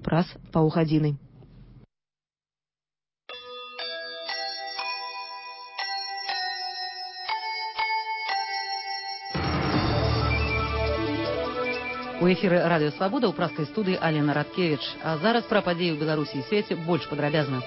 праз паўгадзіны. У эфіры радыё «Свабода» ў праскай студыі Алена Радкевіч. А зараз пра падзеі ў Беларусі і свеце больш падрабязна.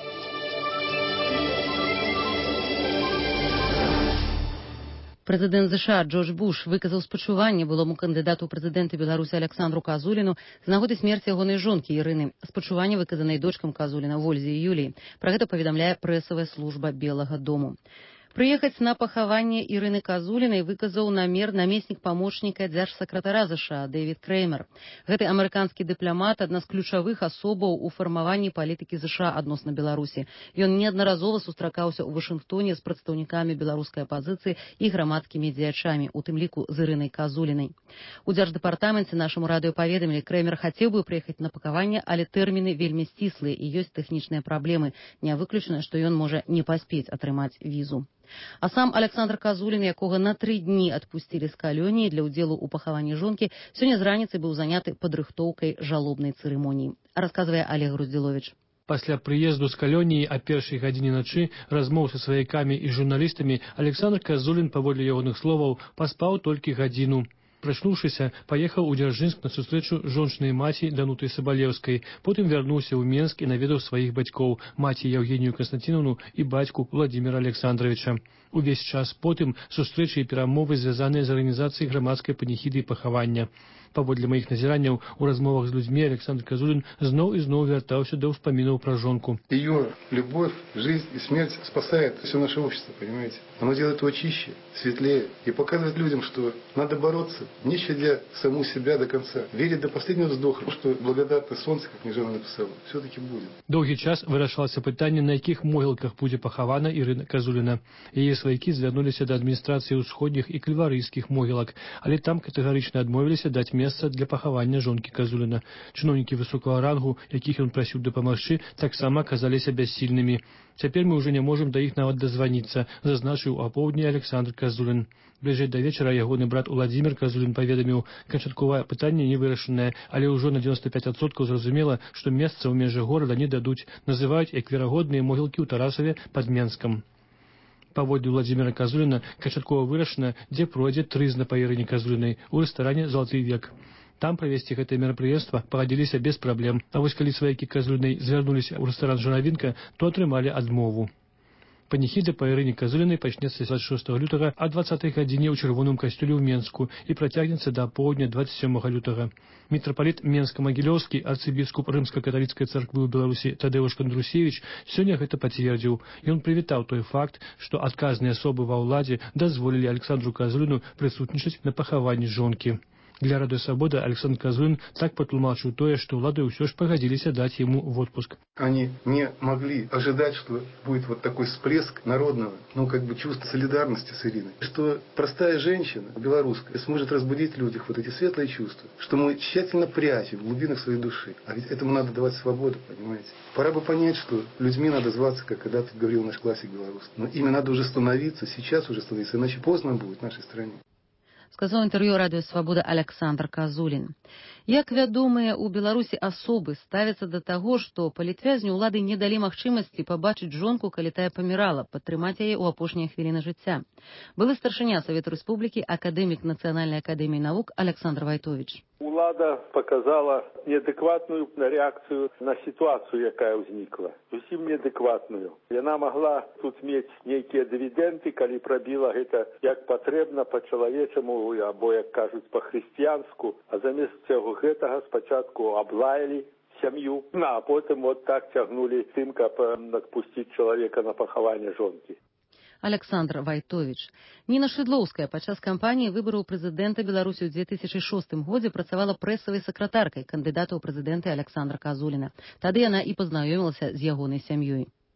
Прэзідэнт США Джордж Буш выказаў спачуванне былому кандыдату ў прэзідэнты Беларусі Александру Казуліну з нагоды смерці ягонай жонкі Ірыны. Спачуванне выказанай дочкам Казуліна Вользе і Юліі. Пра гэта паведамляе прэсавая служба Белага дому. Прыехаць на пахаванне Ірыны Казулінай выказаў намер намеснік памочніка дзяржсакратара США Дэвід Крэймер. Гэты амерыканскі дыпламат адна з ключавых асобаў у фармаванні палітыкі США адносна Беларусі. Ён неаднаразова сустракаўся ў Вашынгтоне з прадстаўнікамі беларускай апазіцыі і грамадскімі дзеячамі, у тым ліку з Ірынай Казулінай. У дзярждэпартаменце нашаму радыё паведамілі, Крэймер хацеў бы прыехаць на пахаванне, але тэрміны вельмі сціслыя і ёсць тэхнічныя праблемы. Не выключана, што ён можа не паспець атрымаць візу. А сам Александр Казулін, якога на 3 дні адпусцілі з калоніі для ўдзелу ў пахаванні жонкі, сёння з раніцы быў заняты падрыхтоўкай жалобнай цырымоніі. Расказвае Олег Груздзіловіч. Пасля прыезду з калоніі а першай гадзіне начы размоў са сваякамі і журналістамі Александр Казулін, паводле ягоных словаў, паспаў толькі гадзіну. Прачнуўшыся, паехаў у Дзяржынск на сустрэчу жончынай маці Данутай Сабалеўскай. Потым вярнуўся ў Менск і наведаў сваіх бацькоў, маці Евгенію Константиновну і бацьку Владимира Александровича. Увесь час потым сустрэчы і перамовы, звязаныя з арганізацыяй грамадскай паніхіды і пахавання. Паводле маіх назіранняў, у размовах з людзьмі Александр Казулін зноў і зноў вяртаўся да ўспамінаў пра жонку. Ее любовь, жизнь и смерть спасает все наше общество, понимаете? Оно делает его чище, светлее и показывает людям, что надо бороться, не щадя саму себя до конца, верить до последнего вздоха, что благодатное солнце, как Нежана написала, все-таки будет. Доўгі час вырашалася пытанне, на якіх могілках будзе пахавана Ірына Казуліна. Яе сваякі звярнуліся да адміністрацыі ўсходніх і кальварыйскіх могілак, але там катэгарычна адмовіліся даць месца для пахавання жонкі Казуліна. Чыноўнікі высокага рангу, якіх ён прасіў дапамагчы, таксама аказаліся бяссільнымі. Цяпер мы ўжо не можам да іх нават дазваніцца, зазначыў у апоўдні Александр Казулін. Бліжэй да вечара ягоны брат Владимир Казулін паведаміў, канчатковае пытанне не вырашанае, але ўжо на 95% зразумела, што месца ў межах горада не дадуць, называюць як верагодныя могілкі ў Тарасаве пад Менскам. Паводле Владимира Казуліна канчаткова вырашана, дзе пройдзе трызна па Ірыне Казулінай у рэстаране «Залаты век». Там правесці гэтае мерапрыемства пагадзіліся без праблем, а вось калі сваякі Казулінай звярнуліся ў рэстаран «Журавінка», то атрымалі адмову. Паніхіда па Ірыне Казулінай пачнецца 26 лютага а 20 гадзіне ў чырвоным касцёле ў Менску і працягнецца да апоўдня 27 лютага. Мітрапаліт Менска-Магілёўскі, арцыбіскуп рымска-каталіцкай царквы ў Беларусі Тадеуш Кандрусевіч сёння гэта пацвердзіў. Ён прывітаў той факт, што адказныя асобы ва ўладзе дазволілі Александру Казуліну прысутнічаць на пахаванні жонкі. Для радыё «Свабода» Александр Казулін так патлумачыў тое, што ўлады ўсё ж пагадзіліся даць ему в отпуск. Они не могли ожидать, что будет вот такой всплеск народного, чувства солидарности с Ириной. Что простая женщина, белорусская, сможет разбудить в людях вот эти светлые чувства, что мы тщательно прячем в глубинах своей души. А ведь этому надо давать свободу, понимаете? Пора бы понять, что людьми надо зваться, как когда-то говорил наш классик белорусский. Но ими надо уже становиться, сейчас уже становиться, иначе поздно будет в нашей стране. Сказаў інтэрв'ю радыё «Свабода» Александр Казулін. Як вядомыя ў Беларусі асобы ставяцца да таго, што палітвязню ўлады не далі магчымасці пабачыць жонку, калі тая памірала, падтрымаць яе ў апошнія хвіліны жыцця. Былы старшыня Савету Рэспублікі, акадэмік Нацыянальнай акадэміі навук Александр Вайтович. Улада показала неадэкватную реакцию на ситуацию, якая ўзнікла. Зусім неадэкватную. Яна могла тут мець нейкія дывідэнды, калі прабіла гэта як патрэбна па-чалавечаму, або, як кажуць, па-хрысціянску, а замест цього гэтага спачатку аблаялі сям'ю, а потым вот так цягнулі тым, каб адпусціць чалавека на пахаванне жонкі. Александр Вайтович. Ніна Шыдлоўская падчас кампаніі выбараў прэзідэнта Беларусі ў 2006 годзе працавала прэсавай сакратаркай кандыдата ў прэзідэнты Александра Казуліна. Тады яна і пазнаёмілася з ягонай сям'ёй.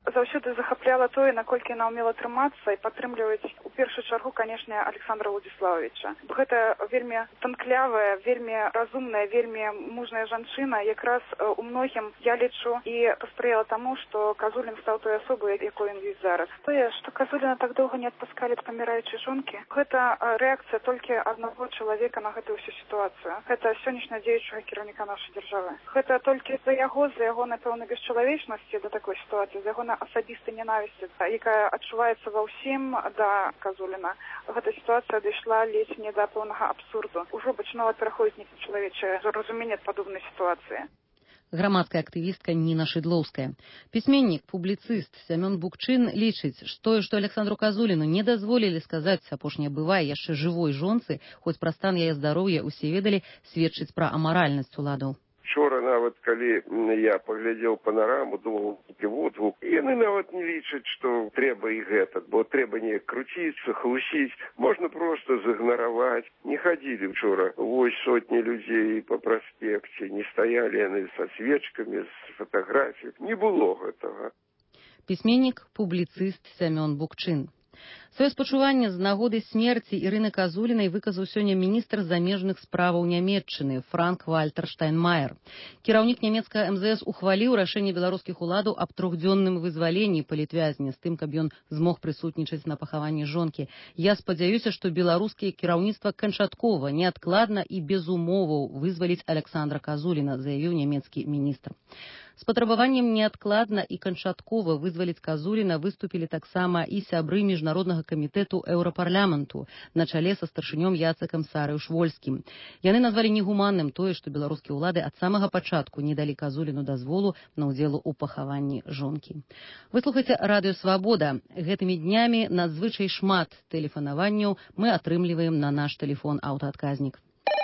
заўсёды захапляла тое, наколькі яна ўмела трымацца і падтрымліваць у першую чаргу, канешне, Александра Владиславовича. Гэта вельмі танклявая, вельмі разумная, вельмі мужная жанчына. Якраз у многім, я лічу, і паспрыяла таму, што Казулін стаў той асобай, якой ён ёсць зараз. Тое, што Казуліна так доўга не адпускалі ад паміраючай жонкі, гэта рэакцыя толькі аднаго чалавека на гэтую ўсю сітуацыю. Гэта сённяшняга дзеючага кіраўніка нашай дзяржавы. Гэта толькі за яго, напэўна, бесчалавечнасці да такой сітуацыі, за яго асабістай ненавісці, якая адчуваецца ва ўсім да Казуліна. Гэта сітуацыя дайшла ледзь не да пэўнага абсурду. Ужо пачынала пераходзіць нечалавечае разуменне падобнай сітуацыі. Грамадская актывістка Ніна Шыдлоўская. Пісьменнік, публіцыст Сямён Букчын лічыць, што Александру Казуліну не дазволілі сказаць апошняе бывае яшчэ жывой жонцы, хоць пра стан яе здароўя ўсе ведалі, сведчыць пра амаральнасць уладаў. Вчора нават, калі я паглядзеў панараму, думаў, водгук, яны нават не лічаць, што трэба і гэта, бо трэба неяк круціцца, хлусіць, можна проста зігнараваць. Не хадзілі вчора вось сотні людзей па праспекце, не стаялі яны са свечкамі, з фатаграфіяй. Не было гэтага. Пісьменнік, публіцыст Сямён Букчын. Сваё спачуванне з нагоды смерці Ірыны Казулінай выказаў сёння міністр замежных справаў Нямецчыны Франк-Вальтер Штайнмаер. Кіраўнік нямецкага МЗС ухваліў рашэнне беларускіх уладаў аб трохдзённым вызваленні палітвязня з тым, каб ён змог прысутнічаць на пахаванні жонкі. Я спадзяюся, што беларускае кіраўніцтва канчаткова, неадкладна і без умоваў вызваліць Александра Казуліна, заявіў нямецкі міністр. З патрабаваннем неадкладна і канчаткова вызваліць Казуліна выступілі таксама і сябры міжнароднага камітэту Еўрапарламенту на чале са старшынём Яцекам Сарыуш-Вольскім. Яны назвалі негуманным тое, што беларускія ўлады ад самага пачатку не далі Казуліну дазволу на ўдзел у пахаванні жонкі. Вы слухаеце Радыё Свабода. Гэтымі днямі надзвычай шмат тэлефанаванняў мы атрымліваем на наш тэлефон аўтаадказнік.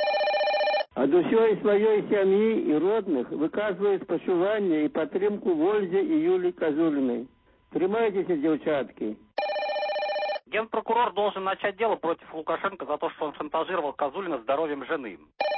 Ад усёй сваёй сям'і і родных выказваю спачуванне і падтрымку Вользе і Юлі Казулиной. Трымайтеся, девчатки. Генпрокурор должен начать дело против Лукашенко за то, что он шантажировал Казулина здоровьем жены.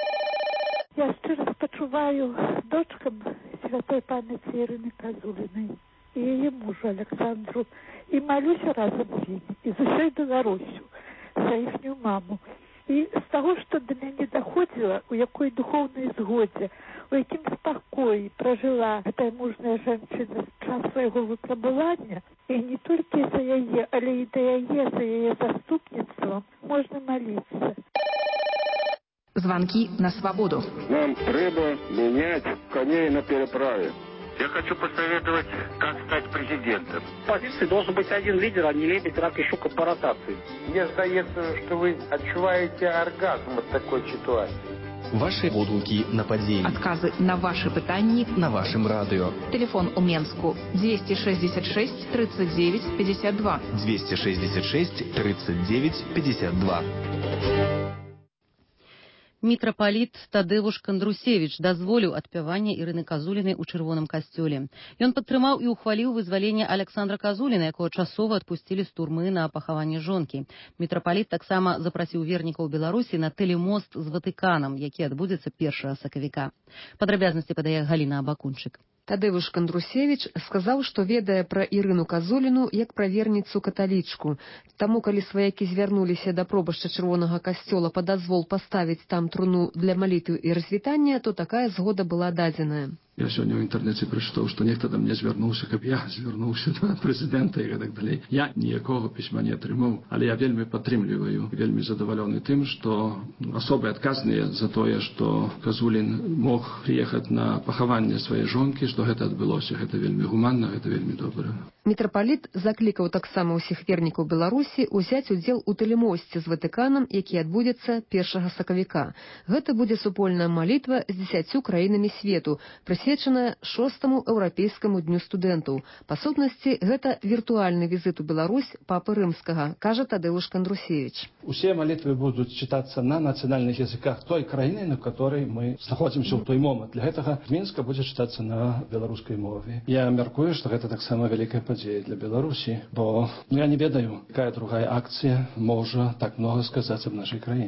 Я щиро спочуваю дочкам святой памяти Ирины Казулиной и ее мужу Александру. И молюсь разом з ними, и за всю Белоруссию, за ихнюю маму. І з того, що до мене доходило, у якой духовної згоді, у яким спокої прожила ця мужна жінка час свого випробування, і не тільки за її, але й до її, за її заступництвом, можна молитися. Звонки на свободу. Нам треба міняти коней на переправі. Я хочу посоветовать, как стать президентом. В позиции должен быть один лидер, а не лебедь, рак и щука по ротации. Мне здається, что вы отчуваете оргазм от такой ситуации. Ваши отгуки на подземье. Отказы на ваши питания на вашем радио. Телефон у Менску 266 39 52. 266 39 52. Мітрапаліт Тадэвуш Кандрусевіч дазволіў адпяванне Ірыны Казулінай у чырвоным касцёле. Ён падтрымаў і ухваліў вызваленне Александра Казуліна, якого часова адпусцілі з турмы на пахаванне жонкі. Мітрапаліт таксама запрасіў вернікаў Беларусі на тэлемост з Ватыканам, які адбудзецца 1 сакавіка. Падрабязнасці падае Галіна Абакунчык. Тадэвуш Кандрусевіч сказаў, што ведае пра Ірыну Казуліну як пра верніцу каталічку. Таму, калі сваякі звярнуліся да пробашча чырвонага касцёла па дазвол паставіць там труну для малітвы і развітання, то такая згода была дадзеная. Я сёння ў інтэрнэце прачытаў, што нехта да мне звярнуўся, каб я звярнуўся да прэзідэнта і гэтак далей. Я ніякога пісьма не атрымаў, але я вельмі падтрымліваю, вельмі задавалёны тым, што асобы адказныя за тое, што Казулін мог прыехаць на пахаванне сваёй жонкі, што гэта адбылося. Гэта вельмі гуманна, гэта вельмі добра. Мітрапаліт заклікаў таксама ўсіх вернікаў Беларусі ўзяць удзел у тэлемосце з Ватыканам, які адбудзецца 1 сакавіка. Гэта будзе супольная малітва з 10 краінамі свету, прысвечаная 6-му еўрапейскаму дню студэнтаў. Па сутнасці, гэта віртуальны візит у Беларусь папы Рымскага, кажа Тадэвуш Кандрусевіч. Усе малітвы будуць чытацца на нацыянальных языках той краіны, на которой мы знаходзімся ў той момант. Для гэтага Мінска будзе чытацца на беларускай мове. Я мяркую, што гэта таксама вялікая падзея для Беларусі, бо я не ведаю, якая другая акцыя можа так многа сказаць аб нашай краіне.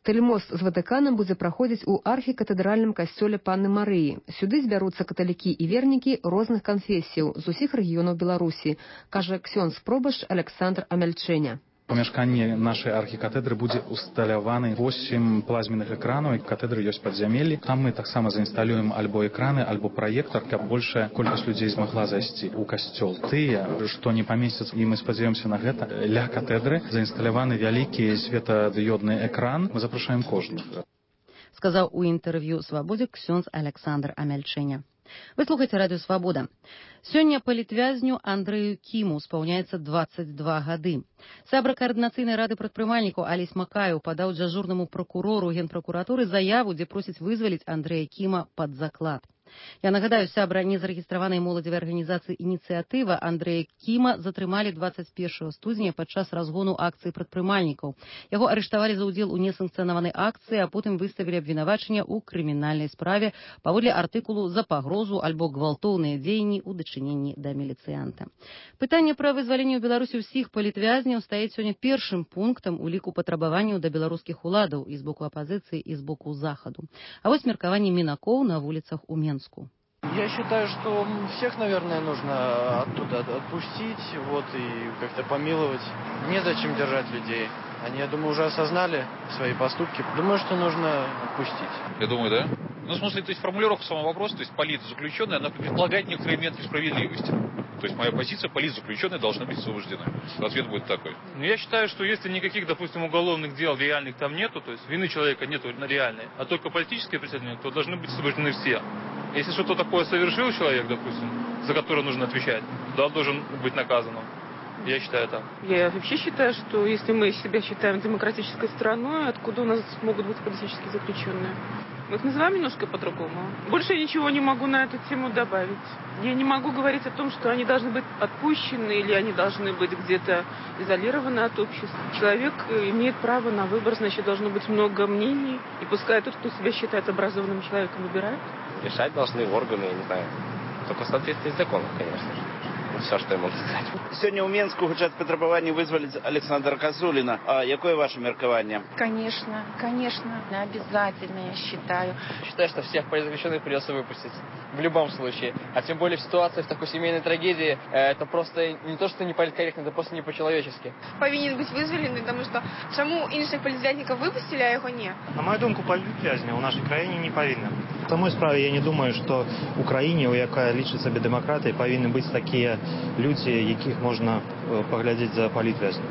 Тэлемост з Ватыканам будзе праходзіць у архікатэдральным касцёле Панны Марыі. Сюды збяруцца каталікі і вернікі розных канфесіяў з усіх рэгіёнаў Беларусі, кажа ксёндз-пробашч Александр Амяльчэня. У памяшканні нашай архікатэдры будзе усталяваны 8 плазменных экранаў, і катедры ёсць падзямеллі. Там мы таксама заінсталюем альбо экраны, альбо праектар, каб большая колькасць людзей змагла зайсці ў касцёл. Тыя, што не памесцяцца, і мы спадзяёмся на гэта, ля катедры заінсталяваны вялікі светадыёдны экран. Мы запрашаем кожнага. Сказаў у інтэрв'ю «Свабодзе» ксёндз Александр Амяльчэня. Вы слухаеце радыё «Свабода». Сёння палітвязню Андрэю Кіму спаўняецца 22 гады. Сябра каардынацыйнай рады прадпрымальнікаў Алесь Макаеў падаў дзяжурнаму пракурору Генпракуратуры заяву, дзе просіць вызваліць Андрэя Кіма пад заклад. Я нагадаю, сябра незарэгістраванай моладзевай арганізацыі «Ініцыятыва» Андрэя Кіма затрымалі 21 студзеня падчас разгону акцыі прадпрымальнікаў. Яго арыштавалі за ўдзел у несанкцыянаванай акцыі, а потым выставілі абвінавачанне ў крымінальнай справе паводле артыкулу «За пагрозу альбо гвалтоўныя дзеянні ў дачыненні да міліцыянта». Пытанне пра вызваленне ў Беларусі ўсіх палітвязняў стаіць сёння першым пунктам у ліку патрабаванняў да беларускіх уладаў і з боку апазіцыі, і з боку захаду. А вось меркаванне мінакоў на вуліцах у Менску. Я считаю, что всех, наверное, нужно оттуда отпустить, и как-то помиловать. Незачем держать людей. Они, я думаю, уже осознали свои поступки. Думаю, что нужно отпустить. Я думаю, да. Ну, в смысле, то есть формулировка самого вопроса, то есть политзаключенные, она предполагает некоторые элементы справедливости. То есть моя позиция, политзаключенные должны быть освобождены. Ответ будет такой. Ну, я считаю, что если никаких, допустим, уголовных дел реальных там нету, то есть вины человека нету реальной, а только политическое преследование, то должны быть освобождены все. Если что-то такое совершил человек, допустим, за которое нужно отвечать, то он должен быть наказанным. Я считаю так. Я вообще считаю, что если мы себя считаем демократической страной, откуда у нас могут быть политические заключенные? Мы их называем немножко по-другому. Больше я ничего не могу на эту тему добавить. Я не могу говорить о том, что они должны быть отпущены или они должны быть где-то изолированы от общества. Человек имеет право на выбор, значит, должно быть много мнений. И пускай тот, кто себя считает образованным человеком, выбирает. Решать должны органы, я не знаю, только в соответствии с законом, конечно же. Все, что я могу сказать. Сегодня у Менску хочет потребование вызволить Александра Козулина. А какое ваше меркование? Конечно, обязательно, я считаю. Считаю, что всех политзаключенных придется выпустить. В любом случае. А тем более в ситуации, в такой семейной трагедии, это просто не то, что не политкорректно, это просто не по-человечески. Повинен быть вызволений, потому что чому інших політв'язників випустили, а його ні? На мою думку, політв'язні у нашій країні не повинні. В самой справе я не думаю, що в Україні, яка лічить себе демократією, повинні бути такі люди, яких можна поглядіти за політв'язнями.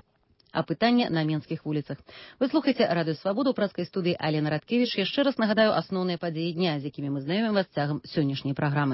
А пытанне на менскіх вуліцах. Вы слухаеце радыё «Свабода» ў працкай студыі Алена Радкевіч. Яшчэ раз нагадаю асноўныя падзеі дня, з якімі мы знаёмім вас цягам сённяшняй праграмы.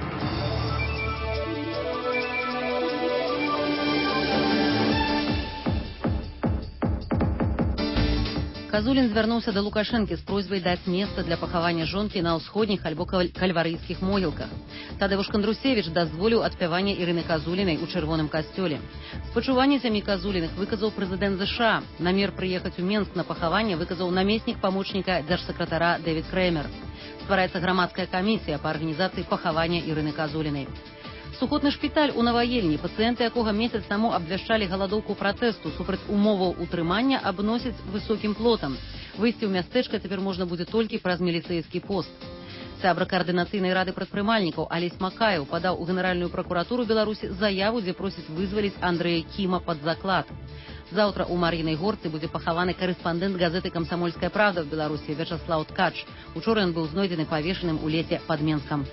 Казулін звярнуўся да Лукашэнкі з просьбай даць месца для пахавання жонкі на ўсходніх альбо кальварыйскіх могілках. Тадeusz Кандрусевіч дазволіў адпяванне Ірыны Казулінай у чырвоным касцёле. Спачуванне сям'і Казуліных выказаў прэзідэнт ЗША. Намер прыехаць у Менск на пахаванне выказаў намеснік памочніка дзяржсакратара Дэвід Крэмер. Ствараецца грамадская камісія па арганізацыі пахавання Ірыны Казулінай. Сухотны шпіталь у Наваельні, пацыенты якога месяц таму абвяшчалі галадоўку пратэсту супраць умоваў утрымання, абносяць высокім плотам. Выйсці ў мястэчка цяпер можна будзе толькі праз міліцэйскі пост. Сябра каардынацыйнай рады прадпрымальнікаў Алесь Макаеў падаў у Генеральную пракуратуру Беларусі заяву, дзе просіць вызваліць Андрэя Кіма пад заклад. Заўтра ў Мар'інай Горцы будзе пахаваны карэспандэнт газеты «Камсамольская правда» в Беларусі Вячаслаў Ткач. Учора ён быў знойдзены павешаным у лесе пад Менскам.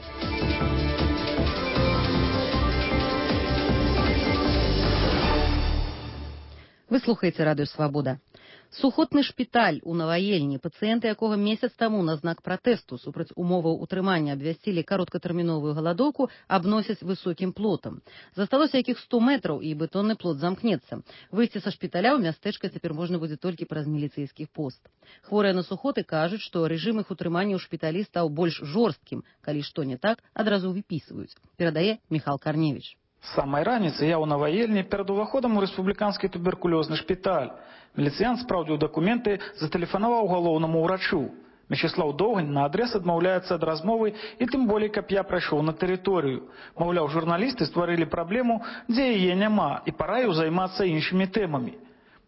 Вы слухаеце радыё «Свабода». Сухотны шпіталь у Наваельні, пацыенты якога месяц таму на знак пратэсту супраць умоваў утрымання абвясцілі кароткатэрміновую галадоўку, абносяць высокім плотам. Засталося якіх 100 метраў, і бетонны плот замкнецца. Выйсці са шпіталя ў мястэчка цяпер можна будзе толькі праз міліцэйскі пост. Хворыя на сухоты кажуць, што рэжым іх утрымання ў шпіталі стаў больш жорсткім. Калі што не так, адразу выпісваюць. Перадае Міхал Карневіч. З самай раніцы я ў Наваельні перад уваходам у рэспубліканскі туберкулёзны шпіталь. Міліцыянт спраўдзіў дакументы, затэлефанаваў галоўнаму ўрачу. Мячеслаў Доўгань на адрес адмаўляецца ад размовы і тым болей, каб я прайшоў на тэрыторыю. Маўляў, журналісты стварылі праблему, дзе яе няма, і параіў займацца іншымі тэмамі.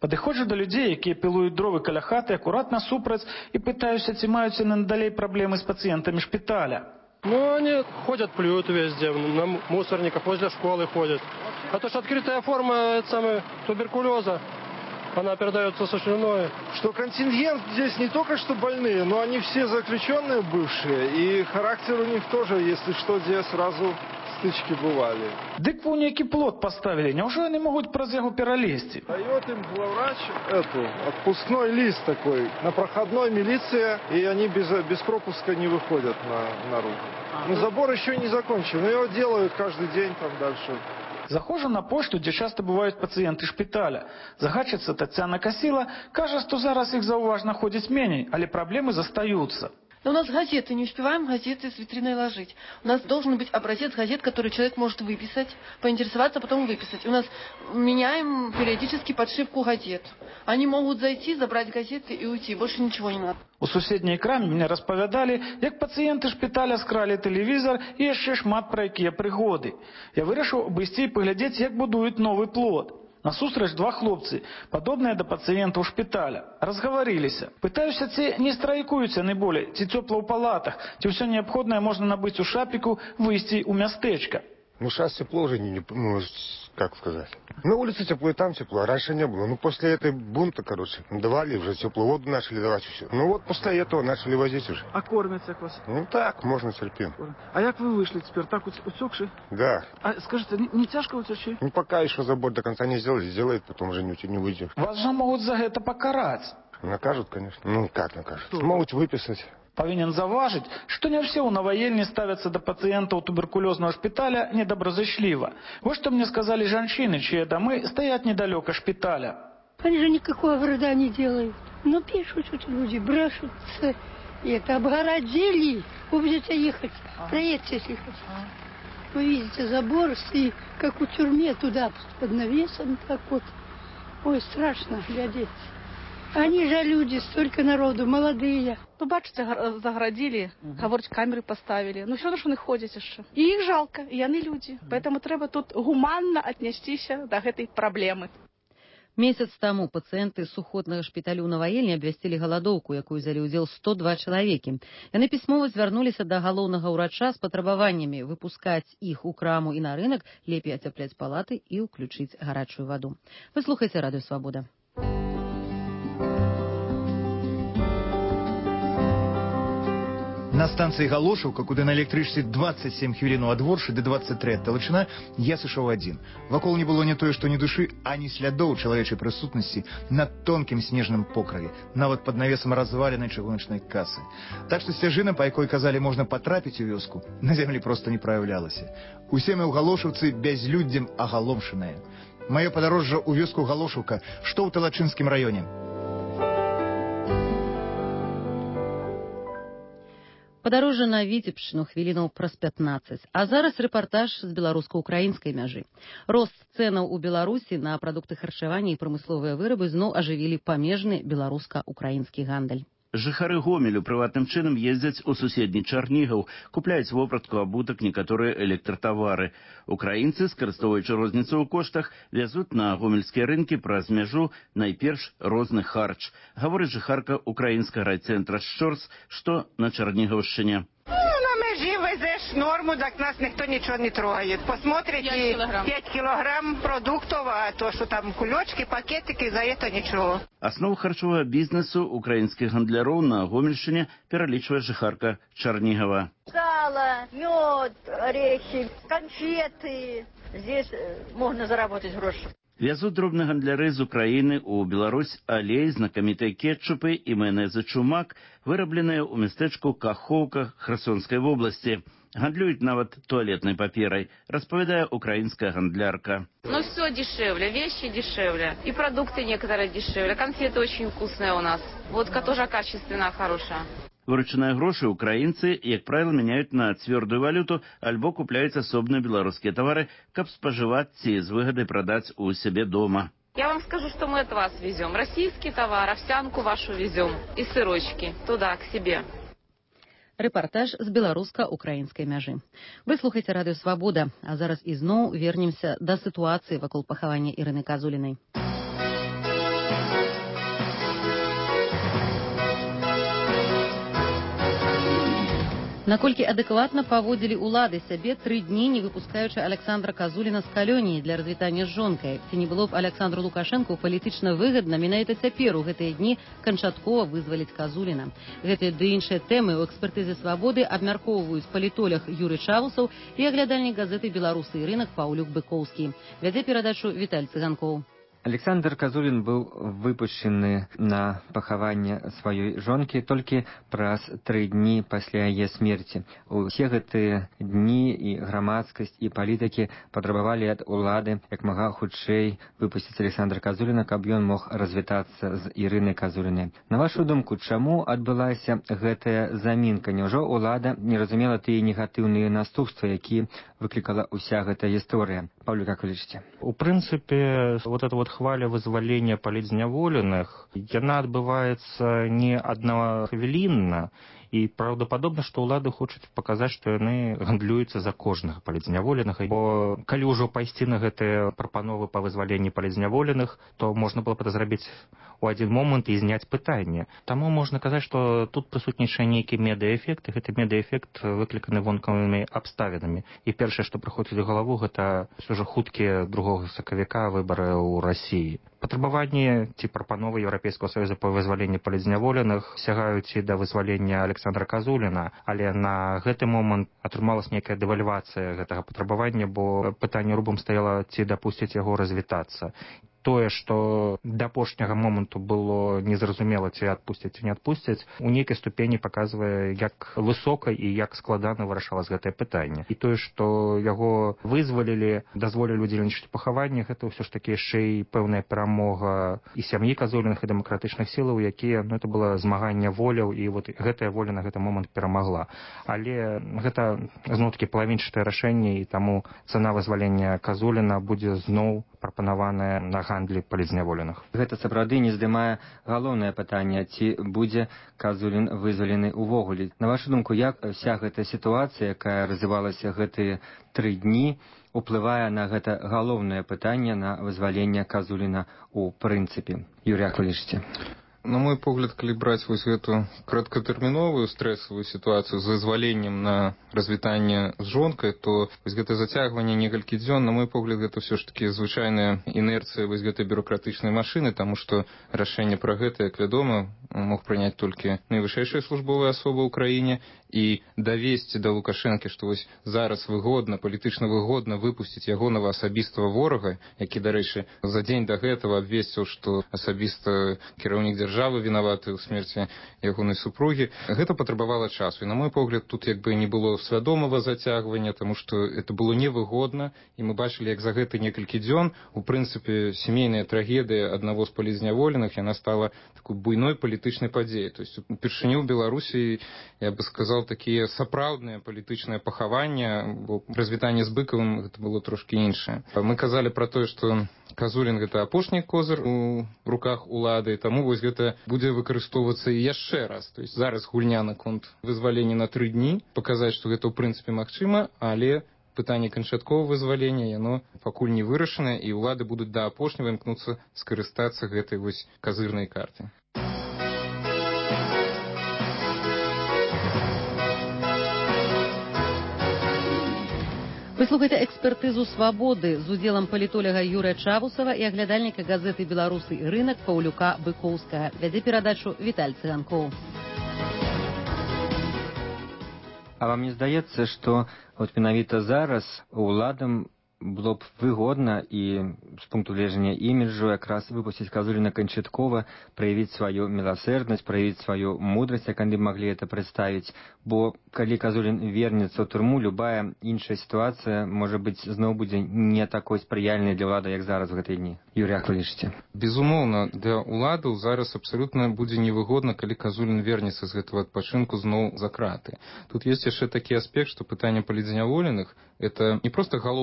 Падыходжу да людзей, якія пілуюць дровы каля хаты, акуратна супраць і пытаюся, ці маюць яны надалей праблемы з пацыентамі шпіталя. Ну, они ходят, плюют везде, на мусорниках, возле школы ходят. А то, что открытая форма туберкулеза, она передается со слюной. Что контингент здесь не только что больные, но они все заключенные бывшие. И характер у них тоже, если что, здесь сразу стычки бывали. Дык вы некий плот поставили, неужели они могут праз яго пералезти? Дает им главврач отпускной лист такой на проходной милиции, и они без пропуска не выходят наружу. Но забор еще не закончен, но его делают каждый день там дальше. Захожу на пошту, дзе часта бываюць пацыенты шпіталя. Загадчыца Тацяна Касіла кажа, што зараз іх заўважна ходзіць меней, але праблемы застаюцца. Но у нас газеты, не успеваем газеты с витриной ложить. У нас должен быть образец газет, который человек может выписать, поинтересоваться, потом выписать. У нас меняем периодически подшивку газет. Они могут зайти, забрать газеты и уйти. Больше ничего не надо. У суседняй краме мне распавядалі, як пацыенты шпіталя скралі тэлевізор і яшчэ шмат пра якія прыгоды. Я вырашыў абысці і паглядзець, як будуюць новы плот. Насустрач два хлопцы, падобныя да пацыентаў шпіталя. Разгаварыліся. Пытаюся, ці не страйкуюць яны болей, ці цёпла ў палатах, ці ўсё неабходнае можна набыць у шапіку, выйсці ў мястэчка. Ну, сейчас тепло уже, как сказать. На улице тепло, и там тепло. Раньше не было. Ну, после этой бунта, давали уже теплую воду, начали давать все. Ну, вот после этого начали возить уже. А кормятся як вас? Ну, так, можно терпим. А як вы вышли теперь? Так уцёкши? Да. А скажите, не тяжко уцёчи? Ну, пока еще забор до конца не сделали, сделает, потом уже не выйдет. Вас же могут за это покарать. Накажут, конечно. Ну, как накажут? Могут выписать. Павінен заўважыць, што не ўсе ў наваельні ставяцца да пацыентаў туберкулёзнага шпіталя недобразычліва. Вот што мне сказали жанчыны, чьи домы стоят недалёка шпіталя. Они же никакого вреда не делают. Но пишут эти люди, брешутся. И это обгородили. Вы будете ехать, проедьте, если хотите. Вы видите забор, и как у тюрьме туда под навесом, так вот. Ой, страшно глядеть. Они же люди, столько народу, молодые. Ну, бачите, загородили, говорить, камеры поставили. Ну, все равно, что они ходят еще. И их жалко, и они люди. Поэтому треба тут гуманно отнестися до этой проблемы. Месяц таму пацыенты сухотнага шпіталю Наваельні абвясцілі галадоўку, якую узялі ўдзел 102 чалавекі. Яны пісьмова звярнуліся да галоўнага ўрача з патрабаваннямі выпускаць іх у краму і на рынак, лепей ацяпляць палаты і ўключыць гарачую ваду. Вы слухаеце Радыё Свабода. На станцыі Галошаўка, куды на электрычцы 27 хвілінаў ад Воршы да 23 ад Талачына, я сышоў адзін. Вакол не было не тое, што ні душы, ані слядоў чалавечай прысутнасці на тонкім снежным покрыве, нават пад навесам разваленай чыгуначнай касы. Так што сцяжына, па якой казалі можна патрапіць у вёску, на зямлі проста не праяўлялася. Усе мы ў Галошаўцы бязлюддзем агаломшаныя. Маё падарожжа ў вёску Галошаўка, што ў Талачынскім раёне. Падарожжа на Віцебшчыну хвілінаў праз 15. А зараз рэпартаж з беларуска-украінскай мяжы. Рост цэнаў у Беларусі на прадукты харчавання і прамысловыя вырабы зноў ажывілі памежны беларуска-украінскі гандаль. Жыхары Гомелю прыватным чынам ездзяць у суседні Чарнігаў, купляюць вопратку, абутак, некаторыя электратавары. Украінцы, скарыстоўваючы розніцу ў коштах, вязуць на гомельскія рынкі праз мяжу найперш розны харч. Гаворыць жыхарка украінскага райцэнтра Шчорс, што на Чарнігаўшчыне. Везеш норму, так нас никто ничего не трогает. Посмотрите, 5 килограмм продуктов, а то, что там кулечки, пакетики, за это ничего. Основу харчового бизнесу украинских гандляроў на Гомельшчыне пералічвае жыхарка Чарнігава. Сало, мед, орехи, конфеты. Здесь можно заработать гроши. Вязут дробные гандляры з Украины у Беларусь алей, знакамітыя кетчупы і майонезы Чумак, вырабленыя ў мястэчку Кахоўка Херсонской области. Гандлююць нават туалетной паперай, распавядае украинская гандлярка. Ну все дешевле, вещи дешевле, и продукты некоторые дешевле, конфеты очень вкусные у нас, водка тоже качественная, хорошая. Выручаныя грошы украінцы, як правіла, мяняюць на цвёрдую валюту альбо купляюць асобныя беларускія тавары, каб спажываць ці з выгадай прадаць у сябе дома. Я вам скажу, что мы от вас везем. Российский товар, овсянку вашу везем и сырочки туда, к себе. Рэпартаж з беларуска-украінскай мяжы. Вы слухаеце Радыё Свабода, а зараз ізноў вернемся да сітуацыі вакол пахавання Ірыны Казулінай. Наколькі адэкватна паводзілі ўлады сябе 3 дні, не выпускаючы Александра Казуліна з калоніі для развітання з жонкай? Ці не было б Александру Лукашэнку палітычна выгадна менавіта цяпер у гэтыя дні канчаткова вызваліць Казуліна? Гэтыя ды іншыя тэмы ў экспертызе «Свабоды» абмяркоўваюць палітолог Юрый Чавусаў і аглядальнік газеты «Беларусы і рынак» Паўлюк Быкоўскі. Вядзе перадачу Віталь Цыганкоў. Александр Казулін быў выпушчаны на пахаванне сваёй жонкі толькі праз 3 дні пасля яе смерці. Усе гэтыя дні і грамадскасць, і палітыкі патрабавалі ад улады як мага хутчэй выпусціць Александра Казуліна, каб ён мог развітацца з Ірынай Казулінай. На вашу думку, чаму адбылася гэтая замінка? Няўжо улада не разумела тыя негатыўныя наступствы, які выклікала ўся гэтая гісторыя? Павлю, как вы лічыце? У прынцыпе, вот эта хваля вызвалення палітзняволеных, яна адбываецца не аднахвілінна, і праўдападобна, што ўлады хочуць паказаць, што яны гандлююцца за кожнага палітзняволенага. Бо калі ўжо пайсці на гэтыя прапановы па вызваленні палітзняволеных, то можна было б это зрабіць у адзін момант і зняць пытанне. Таму можна казаць, што тут прысутнічае нейкі медыаэфект, і гэты медыаэфект выкліканы вонкавымі абставінамі. І першае, што прыходзіць у галаву, гэта ўжо хуткія 2 сакавіка выбары ў Расіі. Патрабаванні ці прапановы Еўрапейскага саюза па вызваленні палітзняволеных сягаюць і да вызвалення Александра Казуліна, але на гэты момант атрымалась нейкая дэвальвацыя гэтага патрабавання, бо пытанне рубам стаяла, ці дапусціць яго развітацца. Тое, што да апошняга моманту было незразумела, ці адпусцяць, ці не адпусцяць, у нейкай ступені паказвае, як высока і як складана вырашалася гэтае пытанне. І тое, што яго вызвалілі, дазволілі удзельнічаць у пахаваннях, гэта ўсё ж такі яшчэ і пэўная перамога і сям'і Казуліных, і дэмакратычных сілаў, якія, это было змаганне воляў, і вот гэтая воля на гэты момант перамагла. Але гэта зноў-такі палавінчатае рашэнне, і таму цана вызвалення Казуліна будзе зноў прапанаваная на гандлі палітзняволеных. Гэта сапраўды не здымае галоўнае пытанне, ці будзе Казулін вызвалены ўвогуле. На вашу думку, як вся гэта сітуацыя, якая развівалася гэтыя 3 дні, уплывае на гэта галоўнае пытанне, на вызваленне Казуліна ў прынцыпе? Юрий, як вы лічыце? На мой погляд, калі браць вось гэту краткатэрміновую стрэсавую сітуацыю з вызваленнем на развітанне з жонкай, то вось гэта зацягванне некалькі дзён, на мой погляд, гэта ўсё ж такі звычайная інерцыя вось гэтай бюрократычнай машыны, таму што рашэнне пра гэта, як вядома, мог прыняць толькі найвышэйшая службовая асоба ў краіне, і давесці да Лукашэнкі, што вось зараз выгодна, палітычна выгодна выпусціць ягонага асабістага ворага, які, дарэчы, за дзень да гэтага абвесціў, што асабіста кіраўнік дзяржавы вінаваты ў смерці ягонай супругі. Гэта патрабавала часу. І, на мой погляд, тут як бы не было свядомага зацягвання, таму што это было невыгодна, і мы бачылі, як за гэты некалькі дзён, у прынцыпе, сямейная трагедыя аднаго з палітзняволеных, яна стала такой буйной палітычнай падзеяй. То есть, упершыню ў Беларусі, я бы сказал, такія сапраўдныя палітычныя пахавання, бо развітанне з Быкавым гэта было трошкі іншае. Мы казалі пра тое, што Казулін гэта апошні козыр у руках улады, таму вось гэта будзе выкарыстоўвацца і яшчэ раз. То есть зараз гульня наконт вызвалення на 3 дні, паказаць, што гэта ў прынцыпе магчыма, але пытанне канчатковага вызвалення, яно пакуль не вырашанае, і улады будуць да апошняга імкнуцца скарыстацца гэтай вось казырнай картай. Вы слухаеце экспертызу «Свабоды» з удзелам палітолага Юрыя Чавусава і аглядальніка газеты «Беларусы і рынак» Паўлюка Быкоўскага. Вядзе перадачу Віталь Цыганкоў. А вам не здаецца, што от менавіта зараз уладам было б выгодна і з пункту гледжання іміджу якраз выпусціць Казуліна канчаткова, праявіць сваю міласэрнасць, праявіць сваю мудрасць, як яны маглі это прадставіць. Бо калі Казулін вернецца ў турму, любая іншая сітуацыя, можа быць, зноў будзе не такой спрыяльнай для ўлады, як зараз у гэтыя дні. Юрий, як вы лічыце? Безумоўна, для ўладаў зараз абсалютна будзе невыгодна, калі Казулін вернецца з гэтага адпачынку зноў за краты. Тут ёсць яшчэ такі аспект, што пытанне палітзняволеных — это не проста галоўнае пытанне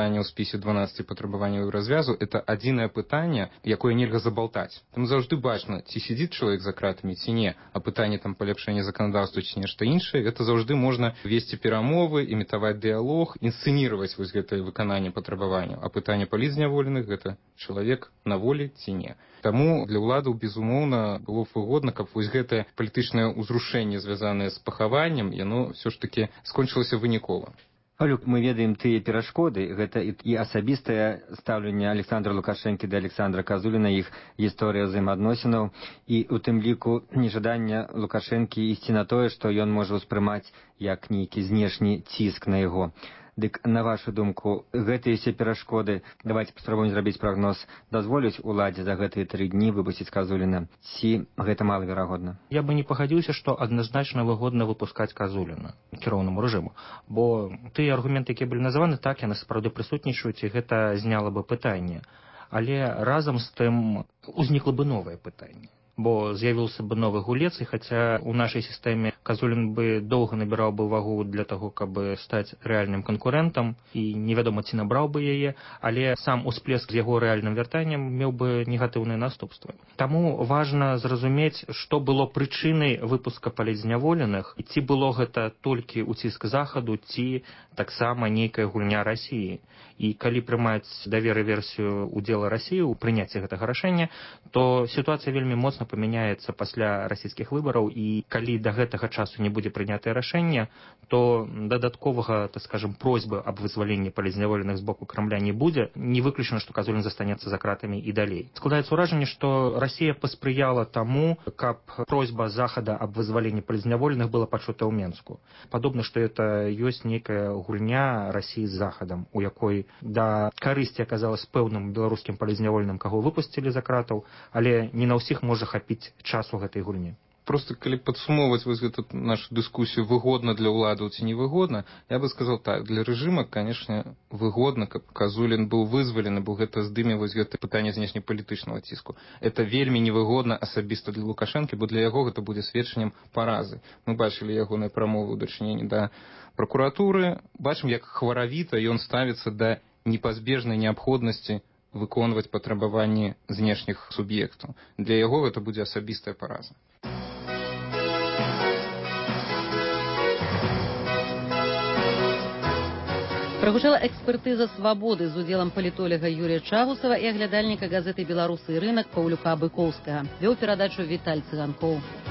пытанне ў спісе 12 патрабаванняў развязу, это адзінае пытанне, якое нельга забалтаць. Там заўжды бачна, ці сидзіць чалавек за кратамі, ці не, а пытанне там паляпшэння заканадаўства ці нешта іншае, гэта заўжды можна весці перамовы, імітаваць дыялог, інсцэніваць вось гэтае выкананне патрабаванняў. А пытанне палітзняволеных гэта чалавек на волі ці не. Таму для ўладаў, безумоўна, было б выгодна, каб вось гэтае палітычнае ўзрушэнне, звязанае з пахаваннем, яно ўсё ж такі скончылася вынікова. Алюк, мы ведаем тыя перашкоды, гэта і асабістае стаўленне Александра Лукашэнкі да Александра Казуліна, іх гісторыя взаемаадносінаў, і у тым ліку нежаданне Лукашэнкі ісці на тое, што ён можа ўспрымаць як нейкі знешні ціск на яго. Дык, на вашу думку, гэтыя все перашкоды, давайте паспрабуем зрабіць прагноз, дазволяць уладзе за гэтыя 3 дні выпусціць Казуліна, ці гэта малаверагодна? Я бы не пагадзіўся, што адназначна выгодна выпускаць Казуліна кіроўнаму рэжыму, бо тыя аргументы, якія былі назаваны, так, яны сапраўды прысутнічаюць, і гэта зняла бы пытанне. Але разам з тым узнікла бы новае пытанне. Бо з'явіўся бы новы гулец, і хаця ў нашай сістэме Казулін бы доўга набіраў бы вагу для таго, каб стаць рэальным канкурэнтам, і невядома, ці набраў бы яе, але сам усплеск з яго рэальным вяртаннем меў бы негатыўныя наступствы. Таму важна зразумець, што было прычынай выпуска палітзняволеных, і ці было гэта толькі ўціск захаду, ці таксама нейкая гульня Расіі. І калі прымаць даверы версію удзела Расіі ў прыняцці гэтага рашэння, то сітуацыя вельмі моцна памяняецца пасля расійскіх выбараў, і калі да гэтага часу не будзе прынятае рашэнне, то дадатковага, так скажем, просьбы аб вызваленні палітзняволеных з боку Крамля не будзе. Не выключана, што Казулін застанецца за кратамі і далей. Складаецца ўражанне, што Расія паспрыяла таму, каб просьба Захада аб вызваленні палітзняволеных была пачута ў Менску. Падобна, што это ёсць нейкая гульня Расіі з Захадам, у якой да карысці аказалась пэўным беларускім палітзняволеным, каго выпусцілі за кратаў, але не на ўсіх можа хапіць часу гэтай гульні. Просто калі падсумоўваць вось гэту нашу дыскусію, выгодна для ўладаў ці невыгодна, я бы сказал так, для рэжыма, конечно, выгодна, каб Казулін быў вызвалены, бо гэта здыме вось гэта пытанне знешнепалітычнага ціску. Это вельмі невыгодна асабіста для Лукашэнкі, бо для яго гэта будзе сведчаннем паразы. Мы бачылі ягоныя прамовы ў дачыненні да прокуратуры, бачым, як хваравіта ён ставіцца да непазбежнай неабходнасці выконваць патрабаванні знешніх суб'ектаў. Для яго гэта будзе асабістая параза. Прагучала экспертыза «Свабоды» з удзелам палітолага Юрія Чагусава і аглядальніка газеты «Беларусы і рынак» Паўлюка Быкоўскага. Вёў перадачу Віталь Цыганкоў.